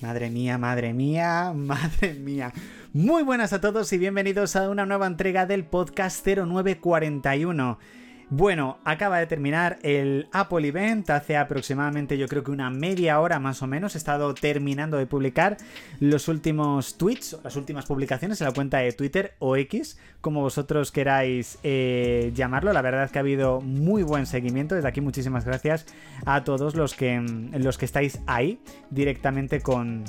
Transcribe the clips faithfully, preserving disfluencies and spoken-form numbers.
Madre mía, madre mía, madre mía. Muy buenas a todos y bienvenidos a una nueva entrega del podcast cero nueve cuarenta y uno. Bueno, acaba de terminar el Apple Event hace aproximadamente yo creo que una media hora más o menos. He estado terminando de publicar los últimos tweets, las últimas publicaciones en la cuenta de Twitter o X, como vosotros queráis eh, llamarlo. La verdad es que ha habido muy buen seguimiento. Desde aquí muchísimas gracias a todos los que, los que estáis ahí directamente con...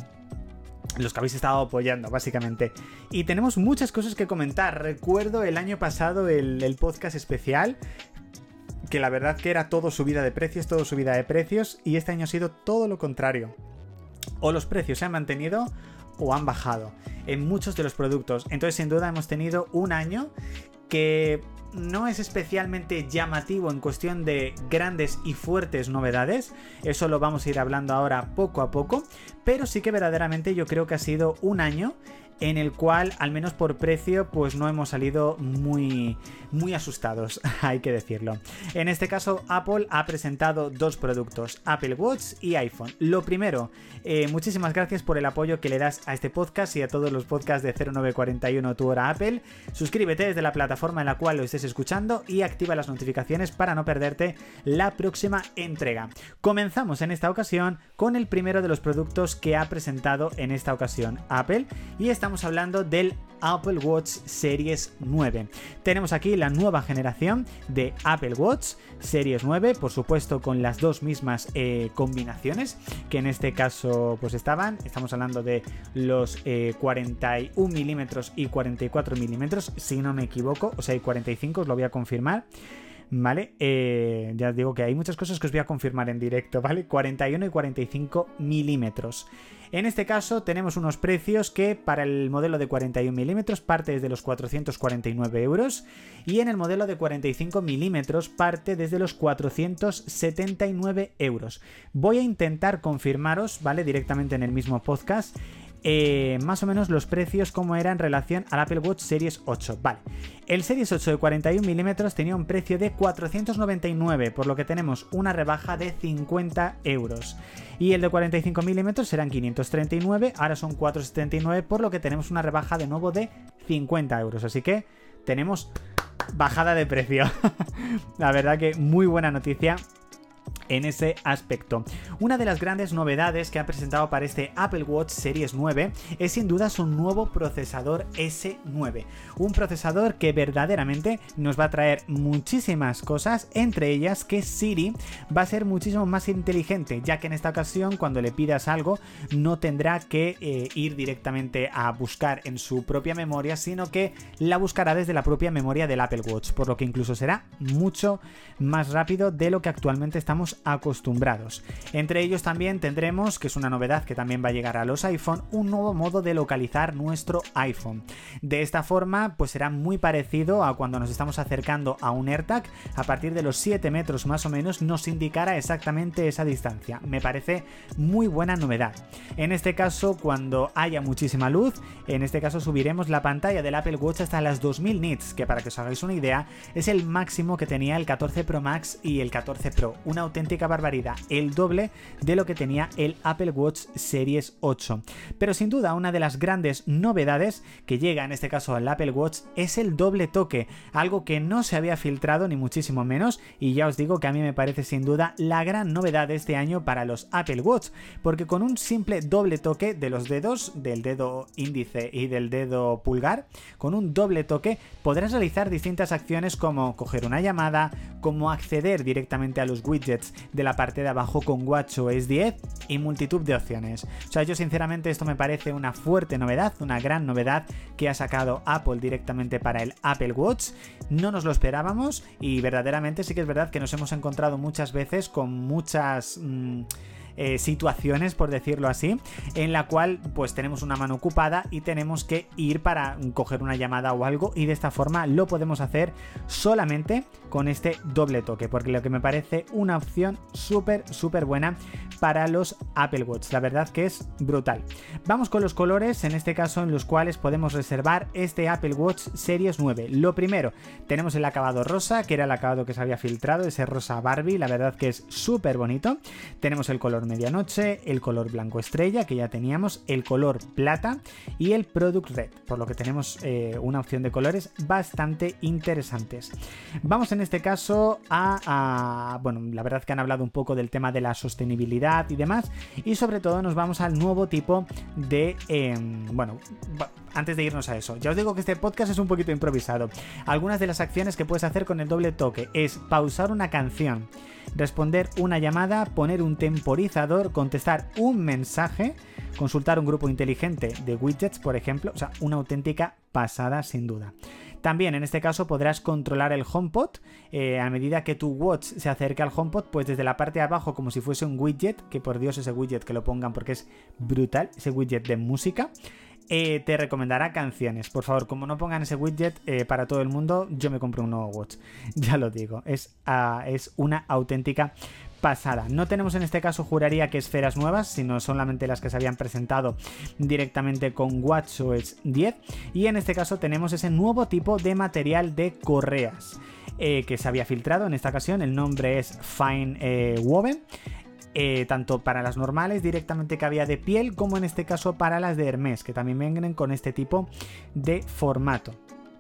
los que habéis estado apoyando, básicamente. Y tenemos muchas cosas que comentar. Recuerdo el año pasado el, el podcast especial, que la verdad que era todo subida de precios, todo subida de precios, y este año ha sido todo lo contrario. O los precios se han mantenido o han bajado en muchos de los productos. Entonces, sin duda, hemos tenido un año que no es especialmente llamativo en cuestión de grandes y fuertes novedades. Eso lo vamos a ir hablando ahora poco a poco. Pero sí que verdaderamente yo creo que ha sido un año en el cual, al menos por precio, pues no hemos salido muy, muy asustados, hay que decirlo. En este caso, Apple ha presentado dos productos, Apple Watch y iPhone. Lo primero, eh, muchísimas gracias por el apoyo que le das a este podcast y a todos los podcasts de cero nueve cuarenta y uno Tu Hora Apple. Suscríbete desde la plataforma en la cual lo estés escuchando y activa las notificaciones para no perderte la próxima entrega. Comenzamos en esta ocasión con el primero de los productos que ha presentado en esta ocasión Apple, y estamos hablando del Apple Watch Series nueve. Tenemos aquí la nueva generación de Apple Watch Series nueve, por supuesto con las dos mismas eh, combinaciones que en este caso pues estaban. Estamos hablando de los eh, cuarenta y un milímetros y cuarenta y cuatro milímetros, si no me equivoco, o sea, hay cuarenta y cinco, os lo voy a confirmar. Vale, eh, ya os digo que hay muchas cosas que os voy a confirmar en directo, ¿vale? cuarenta y uno y cuarenta y cinco milímetros. En este caso tenemos unos precios que para el modelo de cuarenta y un milímetros parte desde los cuatrocientos cuarenta y nueve euros, y en el modelo de cuarenta y cinco milímetros parte desde los cuatrocientos setenta y nueve euros. Voy a intentar confirmaros, ¿vale? Directamente en el mismo podcast. Eh, más o menos los precios como era en relación al Apple Watch Series ocho. Vale, el Series ocho de cuarenta y un milímetros tenía un precio de cuatrocientos noventa y nueve, por lo que tenemos una rebaja de cincuenta euros. Y el de cuarenta y cinco milímetros eran quinientos treinta y nueve, ahora son cuatrocientos setenta y nueve, por lo que tenemos una rebaja de nuevo de cincuenta euros. Así que tenemos bajada de precio. La verdad que muy buena noticia en ese aspecto. Una de las grandes novedades que ha presentado para este Apple Watch Series nueve es sin duda su nuevo procesador ese nueve. Un procesador que verdaderamente nos va a traer muchísimas cosas, entre ellas que Siri va a ser muchísimo más inteligente, ya que en esta ocasión cuando le pidas algo no tendrá que eh, ir directamente a buscar en su propia memoria, sino que la buscará desde la propia memoria del Apple Watch, por lo que incluso será mucho más rápido de lo que actualmente estamos acostumbrados. Entre ellos también tendremos, que es una novedad que también va a llegar a los iPhone, un nuevo modo de localizar nuestro iPhone. De esta forma pues será muy parecido a cuando nos estamos acercando a un AirTag. A partir de los siete metros más o menos nos indicará exactamente esa distancia. Me parece muy buena novedad. En este caso, cuando haya muchísima luz, en este caso subiremos la pantalla del Apple Watch hasta las dos mil nits, que para que os hagáis una idea es el máximo que tenía el catorce Pro Max y el catorce Pro. Una auténtica barbaridad, el doble de lo que tenía el Apple Watch Series ocho. Pero sin duda una de las grandes novedades que llega en este caso al Apple Watch es el doble toque, algo que no se había filtrado ni muchísimo menos, y ya os digo que a mí me parece sin duda la gran novedad de este año para los Apple Watch, porque con un simple doble toque de los dedos, del dedo índice y del dedo pulgar, con un doble toque podrás realizar distintas acciones como coger una llamada, como acceder directamente a los widgets de la parte de abajo con WatchOS diez y multitud de opciones. O sea, yo sinceramente esto me parece una fuerte novedad, una gran novedad que ha sacado Apple directamente para el Apple Watch. No nos lo esperábamos y verdaderamente sí que es verdad que nos hemos encontrado muchas veces con muchas... Mmm, Eh, situaciones, por decirlo así, en la cual pues tenemos una mano ocupada y tenemos que ir para coger una llamada o algo, y de esta forma lo podemos hacer solamente con este doble toque, porque lo que me parece una opción súper súper buena para los Apple Watch. La verdad que es brutal. Vamos con los colores, en este caso en los cuales podemos reservar este Apple Watch Series nueve. Lo primero, tenemos el acabado rosa, que era el acabado que se había filtrado, ese rosa Barbie, la verdad que es súper bonito. Tenemos el color color medianoche, el color blanco estrella, que ya teníamos, el color plata y el Product Red, por lo que tenemos eh, una opción de colores bastante interesantes. Vamos en este caso a, a... Bueno, la verdad es que han hablado un poco del tema de la sostenibilidad y demás, y sobre todo nos vamos al nuevo tipo de... Eh, bueno... Antes de irnos a eso, ya os digo que este podcast es un poquito improvisado. Algunas de las acciones que puedes hacer con el doble toque es pausar una canción, responder una llamada, poner un temporizador, contestar un mensaje, consultar un grupo inteligente de widgets, por ejemplo. O sea, una auténtica pasada sin duda. También en este caso podrás controlar el HomePod. Eh, a medida que tu watch se acerque al HomePod, pues desde la parte de abajo, como si fuese un widget, que por Dios ese widget que lo pongan porque es brutal, ese widget de música, Eh, te recomendará canciones. Por favor, como no pongan ese widget eh, para todo el mundo, yo me compro un nuevo watch. Ya lo digo, es, uh, es una auténtica pasada. No tenemos en este caso, juraría que esferas nuevas, sino solamente las que se habían presentado directamente con WatchOS diez. Y en este caso tenemos ese nuevo tipo de material de correas eh, que se había filtrado en esta ocasión. El nombre es Fine eh, Woven. Eh, tanto para las normales directamente que había de piel, como en este caso para las de Hermes, que también vienen con este tipo de formato,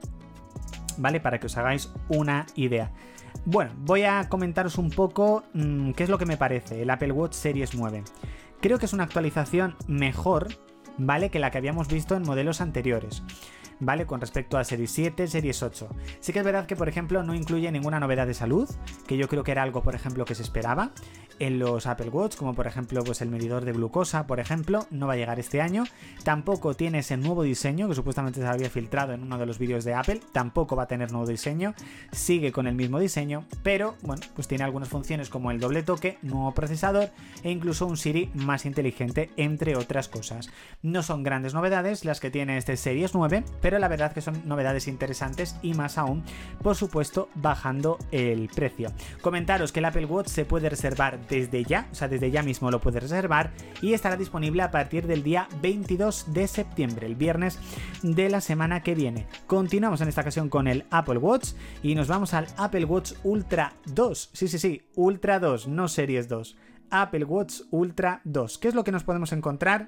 ¿vale? Para que os hagáis una idea. Bueno, voy a comentaros un poco mmm, qué es lo que me parece el Apple Watch Series nueve. Creo que es una actualización mejor, ¿vale?, que la que habíamos visto en modelos anteriores, ¿vale? Con respecto a Series siete, Series ocho. Sí que es verdad que, por ejemplo, no incluye ninguna novedad de salud, que yo creo que era algo, por ejemplo, que se esperaba en los Apple Watch, como por ejemplo pues el medidor de glucosa, por ejemplo, no va a llegar este año. Tampoco tiene ese nuevo diseño que supuestamente se había filtrado en uno de los vídeos de Apple, tampoco va a tener nuevo diseño, sigue con el mismo diseño, pero bueno, pues tiene algunas funciones como el doble toque, nuevo procesador e incluso un Siri más inteligente, entre otras cosas. No son grandes novedades las que tiene este Series nueve, pero la verdad que son novedades interesantes, y más aún, por supuesto, bajando el precio. Comentaros que el Apple Watch se puede reservar desde ya, o sea, desde ya mismo lo puedes reservar, y estará disponible a partir del día veintidós de septiembre, el viernes de la semana que viene. Continuamos en esta ocasión con el Apple Watch y nos vamos al Apple Watch Ultra dos. Sí, sí, sí, Ultra dos, no Series dos. Apple Watch Ultra dos. ¿Qué es lo que nos podemos encontrar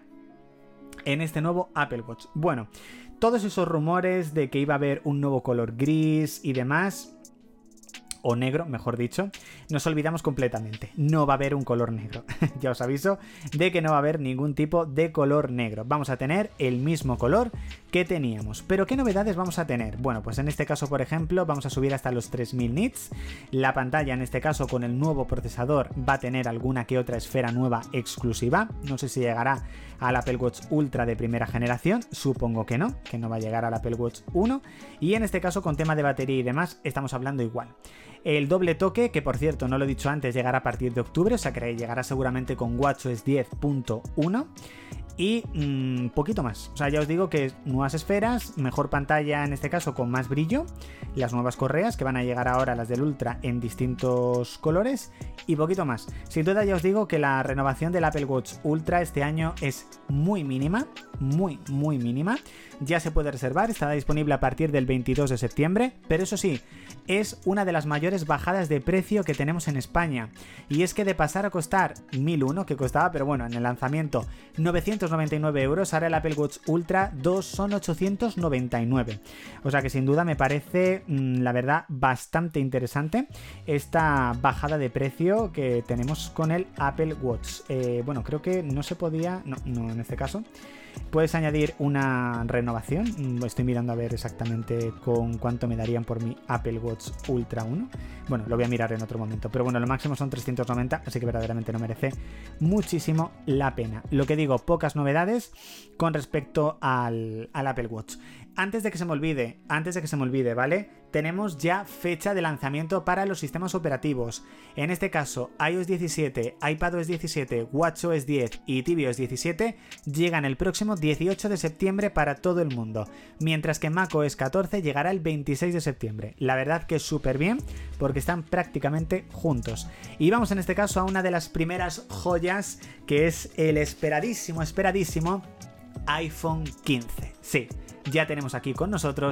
en este nuevo Apple Watch? Bueno, todos esos rumores de que iba a haber un nuevo color gris y demás, o negro, mejor dicho, nos olvidamos completamente. No va a haber un color negro. Ya os aviso de que no va a haber ningún tipo de color negro. Vamos a tener el mismo color que teníamos. ¿Pero qué novedades vamos a tener? Bueno, pues en este caso, por ejemplo, vamos a subir hasta los tres mil nits. La pantalla, en este caso, con el nuevo procesador, va a tener alguna que otra esfera nueva exclusiva. No sé si llegará al Apple Watch Ultra de primera generación. Supongo que no, que no va a llegar al Apple Watch uno. Y en este caso, con tema de batería y demás, estamos hablando igual. El doble toque, que por cierto, no lo he dicho antes, llegará a partir de octubre, o sea que llegará seguramente con WatchOS diez punto uno. Y mmm, poquito más, o sea, ya os digo que nuevas esferas, mejor pantalla en este caso con más brillo, las nuevas correas que van a llegar ahora, las del Ultra, en distintos colores, y poquito más. Sin duda ya os digo que la renovación del Apple Watch Ultra este año es muy mínima, muy muy mínima. Ya se puede reservar, estará disponible a partir del veintidós de septiembre, pero eso sí, es una de las mayores bajadas de precio que tenemos en España, y es que de pasar a costar mil uno, que costaba, pero bueno, en el lanzamiento novecientos noventa y nueve euros, ahora el Apple Watch Ultra dos son ochocientos noventa y nueve. O sea que sin duda me parece, mmm, la verdad, bastante interesante esta bajada de precio que tenemos con el Apple Watch. Eh, bueno, creo que no se podía, no, no en este caso. Puedes añadir una renovación. Estoy mirando a ver exactamente con cuánto me darían por mi Apple Watch Ultra uno. Bueno, lo voy a mirar en otro momento. Pero bueno, lo máximo son trescientos noventa, así que verdaderamente no merece muchísimo la pena. Lo que digo, pocas novedades con respecto al, al Apple Watch. Antes de que se me olvide, antes de que se me olvide, ¿vale? Tenemos ya fecha de lanzamiento para los sistemas operativos. En este caso, iOS diecisiete, iPadOS diecisiete, WatchOS diez y tvOS diecisiete llegan el próximo dieciocho de septiembre para todo el mundo, mientras que macOS catorce llegará el veintiséis de septiembre. La verdad que es súper bien, porque están prácticamente juntos. Y vamos en este caso a una de las primeras joyas, que es el esperadísimo, esperadísimo iPhone quince. Sí, ya tenemos aquí con nosotros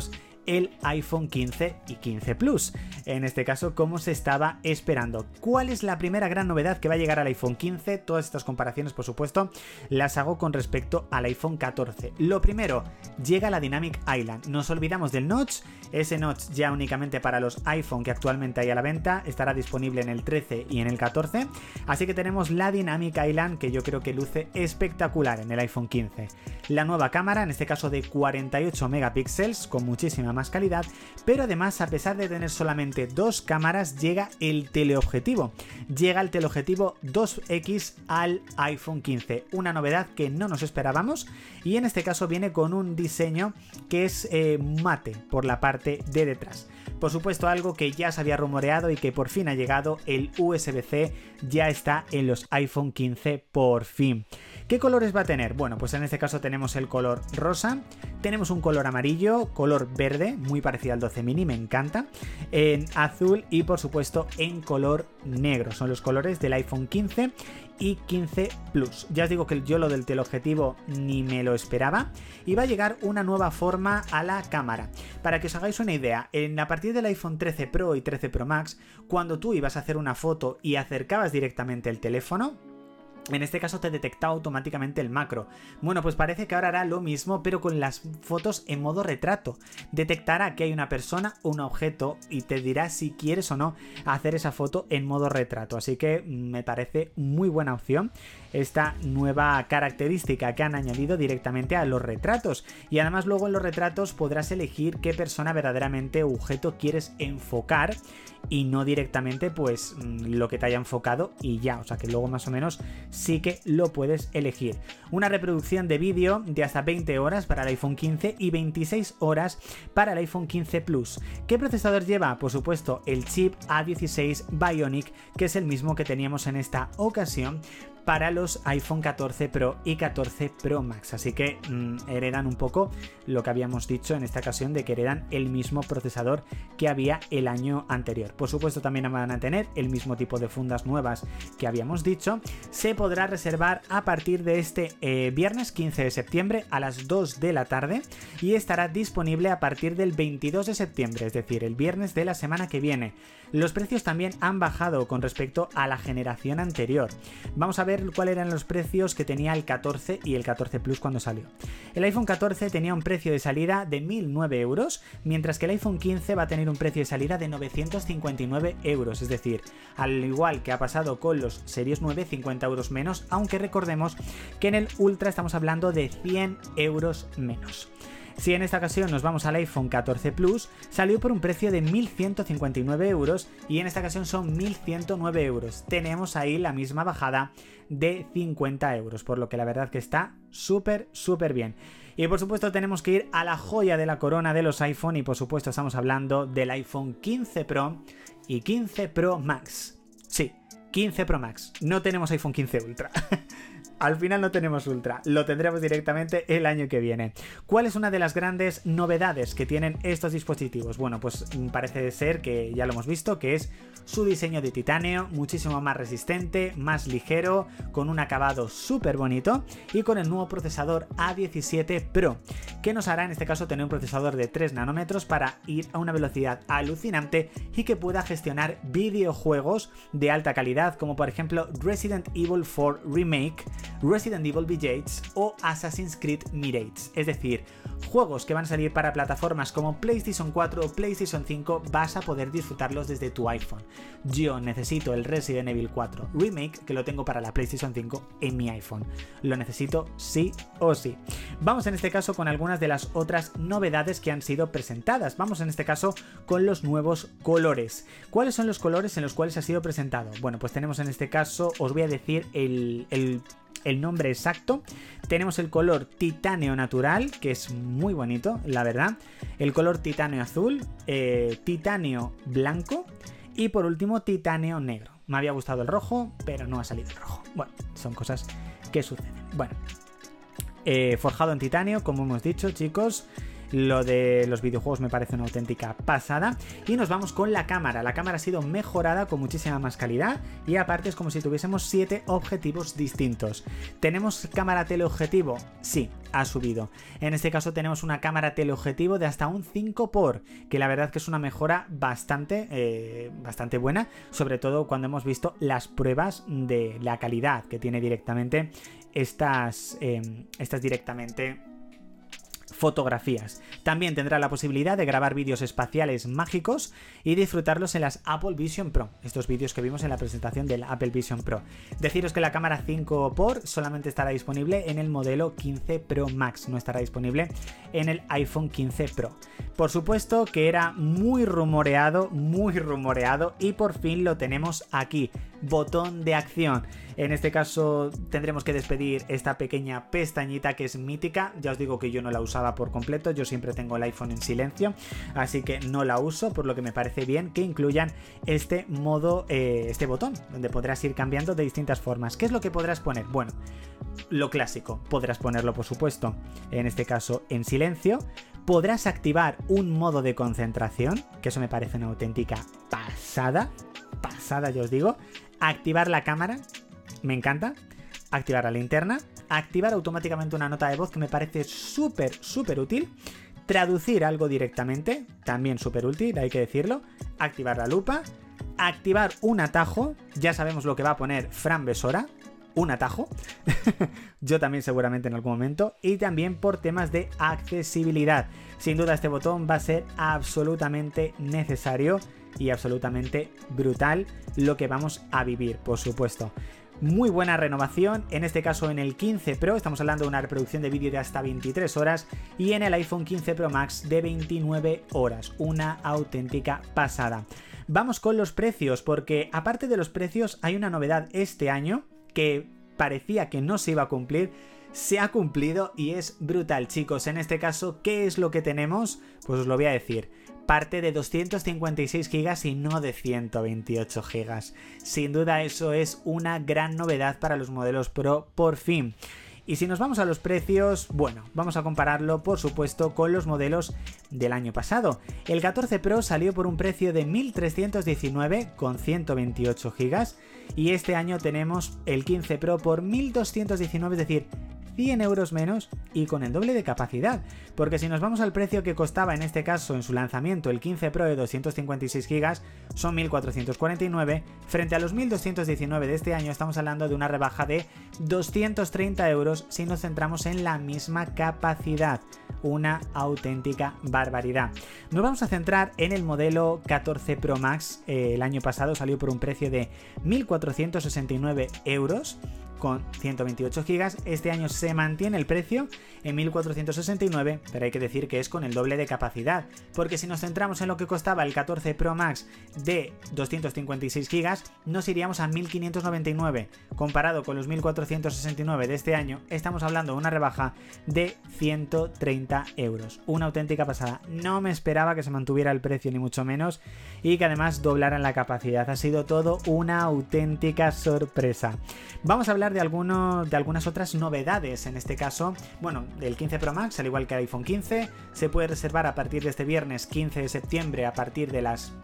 el iPhone quince y quince Plus, en este caso como se estaba esperando. ¿Cuál es la primera gran novedad que va a llegar al iPhone quince? Todas estas comparaciones, por supuesto, las hago con respecto al iPhone catorce. Lo primero, llega la Dynamic Island. Nos olvidamos del notch, ese notch ya únicamente para los iPhone que actualmente hay a la venta, estará disponible en el trece y en el catorce, así que tenemos la Dynamic Island, que yo creo que luce espectacular en el iPhone quince. La nueva cámara, en este caso de cuarenta y ocho megapíxeles, con muchísima más calidad, pero además, a pesar de tener solamente dos cámaras, llega el teleobjetivo. Llega el teleobjetivo dos equis al iPhone quince, una novedad que no nos esperábamos, y en este caso viene con un diseño que es eh, mate por la parte de detrás. Por supuesto, algo que ya se había rumoreado y que por fin ha llegado, el U S B C ya está en los iPhone quince por fin. ¿Qué colores va a tener? Bueno, pues en este caso tenemos el color rosa, tenemos un color amarillo, color verde, muy parecido al doce mini, me encanta, en azul y por supuesto en color negro. Son los colores del iPhone quince y quince Plus. Ya os digo que yo lo del teleobjetivo ni me lo esperaba, y va a llegar una nueva forma a la cámara. Para que os hagáis una idea, en, a partir del iPhone trece Pro y trece Pro Max, cuando tú ibas a hacer una foto y acercabas directamente el teléfono, en este caso te detectaba automáticamente el macro. Bueno, pues parece que ahora hará lo mismo, pero con las fotos en modo retrato. Detectará que hay una persona o un objeto y te dirá si quieres o no hacer esa foto en modo retrato. Así que me parece muy buena opción esta nueva característica que han añadido directamente a los retratos. Y además luego en los retratos podrás elegir qué persona verdaderamente o objeto quieres enfocar, y no directamente pues lo que te haya enfocado y ya. O sea que luego más o menos sí que lo puedes elegir. Una reproducción de vídeo de hasta veinte horas para el iPhone quince y veintiséis horas para el iPhone quince Plus. ¿Qué procesador lleva? Por supuesto el chip A dieciséis Bionic, que es el mismo que teníamos en esta ocasión para los iPhone catorce Pro y catorce Pro Max, así que mmm, heredan un poco lo que habíamos dicho en esta ocasión, de que heredan el mismo procesador que había el año anterior. Por supuesto también van a tener el mismo tipo de fundas nuevas que habíamos dicho. Se podrá reservar a partir de este eh, viernes quince de septiembre a las dos de la tarde, y estará disponible a partir del veintidós de septiembre, es decir, el viernes de la semana que viene. Los precios también han bajado con respecto a la generación anterior. Vamos a ver cuáles eran los precios que tenía el catorce y el catorce Plus cuando salió. El iPhone catorce tenía un precio de salida de mil nueve euros, mientras que el iPhone quince va a tener un precio de salida de novecientos cincuenta y nueve euros, es decir, al igual que ha pasado con los Series nueve, cincuenta euros menos, aunque recordemos que en el Ultra estamos hablando de cien euros menos. Si en esta ocasión nos vamos al iPhone catorce Plus, salió por un precio de mil ciento cincuenta y nueve euros, y en esta ocasión son mil ciento nueve euros. Tenemos ahí la misma bajada de cincuenta euros, por lo que la verdad que está súper, súper bien. Y por supuesto tenemos que ir a la joya de la corona de los iPhone, y por supuesto estamos hablando del iPhone quince Pro y quince Pro Max. Sí, quince Pro Max. No tenemos iPhone quince Ultra. Al final no tenemos Ultra, lo tendremos directamente el año que viene. ¿Cuál es una de las grandes novedades que tienen estos dispositivos? Bueno, pues parece ser que ya lo hemos visto, que es su diseño de titanio, muchísimo más resistente, más ligero, con un acabado súper bonito, y con el nuevo procesador A diecisiete Pro, que nos hará en este caso tener un procesador de tres nanómetros para ir a una velocidad alucinante y que pueda gestionar videojuegos de alta calidad, como por ejemplo Resident Evil cuatro Remake, Resident Evil Village o Assassin's Creed Mirage. Es decir, juegos que van a salir para plataformas como PlayStation cuatro o PlayStation cinco, vas a poder disfrutarlos desde tu iPhone. Yo necesito el Resident Evil cuatro Remake, que lo tengo para la PlayStation cinco en mi iPhone. Lo necesito sí o sí. Vamos en este caso con algunas de las otras novedades que han sido presentadas. Vamos en este caso con los nuevos colores. ¿Cuáles son los colores en los cuales ha sido presentado? Bueno, pues tenemos en este caso, os voy a decir el... el el nombre exacto. Tenemos el color titanio natural, que es muy bonito, la verdad. El color titanio azul, eh, titanio blanco y por último titanio negro. Me había gustado el rojo, pero no ha salido el rojo. Bueno, son cosas que suceden. Bueno, eh, forjado en titanio, como hemos dicho, chicos. Lo de los videojuegos me parece una auténtica pasada. Y nos vamos con la cámara. La cámara ha sido mejorada con muchísima más calidad y aparte es como si tuviésemos siete objetivos distintos. ¿Tenemos cámara teleobjetivo? Sí, ha subido. En este caso tenemos una cámara teleobjetivo de hasta un cinco por, que la verdad que es una mejora bastante, eh, bastante buena, sobre todo cuando hemos visto las pruebas de la calidad que tiene directamente estas, eh, estas directamente fotografías. También tendrá la posibilidad de grabar vídeos espaciales mágicos y disfrutarlos en las Apple Vision Pro, estos vídeos que vimos en la presentación del Apple Vision Pro. Deciros que la cámara cinco por solamente estará disponible en el modelo quince Pro Max, no estará disponible en el iPhone quince Pro. Por supuesto que era muy rumoreado, muy rumoreado y por fin lo tenemos aquí. Botón de acción. En este caso tendremos que despedir esta pequeña pestañita que es mítica. Ya os digo que yo no la usaba por completo, yo siempre tengo el iPhone en silencio, así que no la uso, por lo que me parece bien que incluyan este modo, eh, este botón, donde podrás ir cambiando de distintas formas. ¿Qué es lo que podrás poner? Bueno, lo clásico, podrás ponerlo por supuesto, en este caso en silencio. Podrás activar un modo de concentración, que eso me parece una auténtica pasada, pasada ya os digo. Activar la cámara, me encanta. Activar la linterna. Activar automáticamente una nota de voz que me parece súper, súper útil. Traducir algo directamente, también súper útil, hay que decirlo. Activar la lupa. Activar un atajo, ya sabemos lo que va a poner Fran Besora. Un atajo. Yo también seguramente en algún momento. Y también por temas de accesibilidad. Sin duda este botón va a ser absolutamente necesario y absolutamente brutal lo que vamos a vivir, por supuesto. Muy buena renovación, en este caso en el quince Pro, estamos hablando de una reproducción de vídeo de hasta veintitrés horas y en el iPhone quince Pro Max de veintinueve horas, una auténtica pasada. Vamos con los precios, porque aparte de los precios hay una novedad este año que parecía que no se iba a cumplir, se ha cumplido y es brutal, chicos. En este caso, ¿qué es lo que tenemos? Pues os lo voy a decir. Parte de doscientos cincuenta y seis gigas y no de ciento veintiocho gigas. Sin duda eso es una gran novedad para los modelos Pro, por fin. Y si nos vamos a los precios, bueno, vamos a compararlo por supuesto con los modelos del año pasado. El catorce Pro salió por un precio de mil trescientos diecinueve con ciento veintiocho gigas y este año tenemos el quince Pro por mil doscientos diecinueve, es decir, cien euros menos y con el doble de capacidad, porque si nos vamos al precio que costaba en este caso en su lanzamiento el quince Pro de doscientos cincuenta y seis gigas son mil cuatrocientos cuarenta y nueve, frente a los mil doscientos diecinueve de este año estamos hablando de una rebaja de doscientos treinta euros si nos centramos en la misma capacidad. Una auténtica barbaridad. Nos vamos a centrar en el modelo catorce Pro Max. Eh, el año pasado salió por un precio de mil cuatrocientos sesenta y nueve euros con ciento veintiocho gigas. Este año se mantiene el precio en mil cuatrocientos sesenta y nueve, pero hay que decir que es con el doble de capacidad, porque si nos centramos en lo que costaba el catorce Pro Max de doscientos cincuenta y seis gigas, nos iríamos a mil quinientos noventa y nueve. Comparado con los mil cuatrocientos sesenta y nueve de este año, estamos hablando de una rebaja de ciento treinta euros. Una auténtica pasada. No me esperaba que se mantuviera el precio ni mucho menos y que además doblaran la capacidad. Ha sido todo una auténtica sorpresa. Vamos a hablar de, alguno, de algunas otras novedades. En este caso, bueno, el quince Pro Max, al igual que el iPhone quince, se puede reservar a partir de este viernes quince de septiembre a partir de las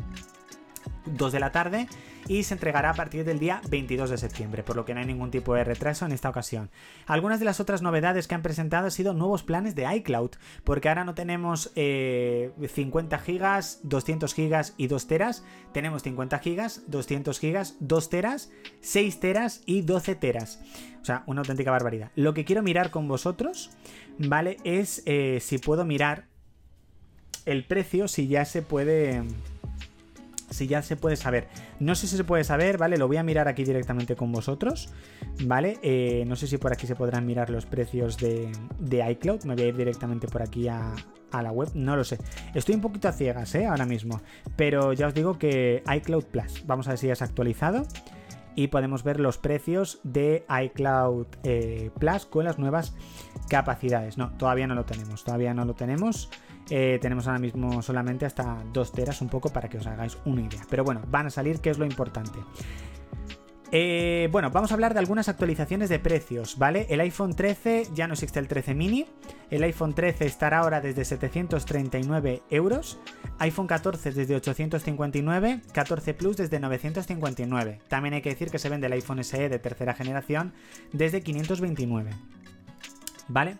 dos de la tarde y se entregará a partir del día veintidós de septiembre, por lo que no hay ningún tipo de retraso en esta ocasión. Algunas de las otras novedades que han presentado han sido nuevos planes de iCloud, porque ahora no tenemos eh, cincuenta gigas, doscientos gigas y dos teras, tenemos cincuenta gigas, doscientos gigas, dos teras, seis teras y doce teras. O sea, una auténtica barbaridad. Lo que quiero mirar con vosotros, ¿vale? Es eh, si puedo mirar el precio, si ya se puede... Si ya se puede saber. No sé si se puede saber, ¿vale? Lo voy a mirar aquí directamente con vosotros, ¿vale? Eh, no sé si por aquí se podrán mirar los precios de, de iCloud. Me voy a ir directamente por aquí a, a la web. No lo sé. Estoy un poquito a ciegas, ¿eh? Ahora mismo. Pero ya os digo que iCloud Plus. Vamos a ver si ya se ha actualizado. Y podemos ver los precios de iCloud eh, Plus con las nuevas capacidades. No, todavía no lo tenemos. Todavía no lo tenemos. Eh, tenemos ahora mismo solamente hasta dos teras un poco para que os hagáis una idea. Pero bueno, van a salir, que es lo importante. Eh, bueno, vamos a hablar de algunas actualizaciones de precios, ¿vale? El iPhone trece, ya no existe el trece mini. El iPhone trece estará ahora desde setecientos treinta y nueve euros. iPhone catorce desde ochocientos cincuenta y nueve. catorce Plus desde novecientos cincuenta y nueve. También hay que decir que se vende el iPhone S E de tercera generación desde quinientos veintinueve. ¿Vale?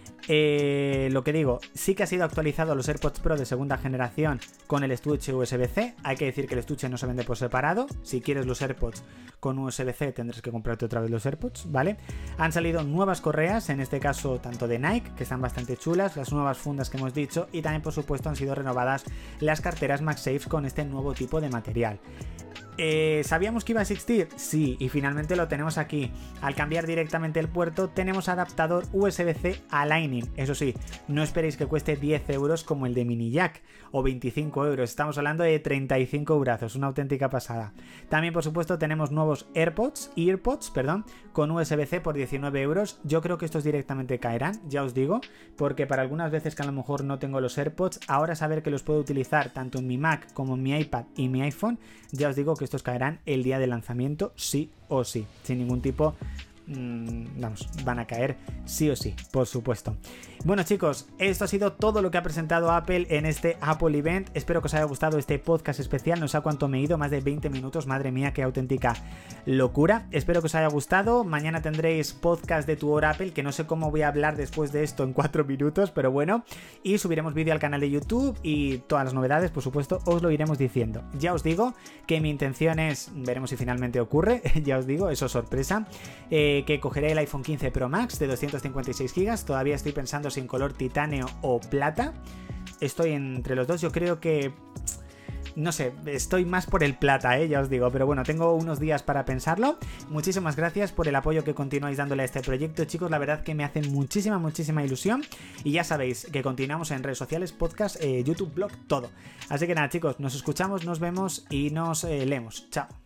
Eh, lo que digo, sí que ha sido actualizado los AirPods Pro de segunda generación con el estuche U S B C. Hay que decir que el estuche no se vende por separado. Si quieres los AirPods con U S B C tendrás que comprarte otra vez los AirPods, ¿vale? Han salido nuevas correas, en este caso tanto de Nike, que están bastante chulas, las nuevas fundas que hemos dicho, y también por supuesto han sido renovadas las carteras MagSafe con este nuevo tipo de material. Eh, ¿Sabíamos que iba a existir? Sí, y finalmente lo tenemos aquí. Al cambiar directamente el puerto tenemos adaptador U S B C a Lightning. Eso sí, no esperéis que cueste diez euros como el de mini jack o veinticinco euros. Estamos hablando de treinta y cinco euros, una auténtica pasada. También por supuesto tenemos nuevos AirPods, EarPods, perdón, con U S B C por diecinueve euros. Yo creo que estos directamente caerán, ya os digo, porque para algunas veces que a lo mejor no tengo los AirPods, ahora saber que los puedo utilizar tanto en mi Mac como en mi iPad y mi iPhone, ya os digo que estos caerán el día de lanzamiento sí o sí, sin ningún tipo, mmm, vamos, van a caer sí o sí, por supuesto. Bueno chicos, esto ha sido todo lo que ha presentado Apple en este Apple Event. Espero que os haya gustado este podcast especial. No sé a cuánto me he ido, más de veinte minutos, madre mía, qué auténtica locura. Espero que os haya gustado. Mañana tendréis podcast de Tu Hora Apple, que no sé cómo voy a hablar después de esto en cuatro minutos, pero bueno. Y subiremos vídeo al canal de YouTube y todas las novedades, por supuesto, os lo iremos diciendo. Ya os digo que mi intención es, veremos si finalmente ocurre, ya os digo, eso es sorpresa, eh, que cogeré el iPhone quince Pro Max de doscientos cincuenta y seis gigas. Todavía estoy pensando sin color titanio o plata. Estoy entre los dos, yo creo que... No sé, estoy más por el plata, ¿eh? Ya os digo, pero bueno, tengo unos días para pensarlo. Muchísimas gracias por el apoyo que continuáis dándole a este proyecto, chicos, la verdad que me hace muchísima, muchísima ilusión. Y ya sabéis que continuamos en redes sociales, podcast, eh, YouTube, blog, todo. Así que nada, chicos, nos escuchamos, nos vemos y nos eh, leemos. Chao.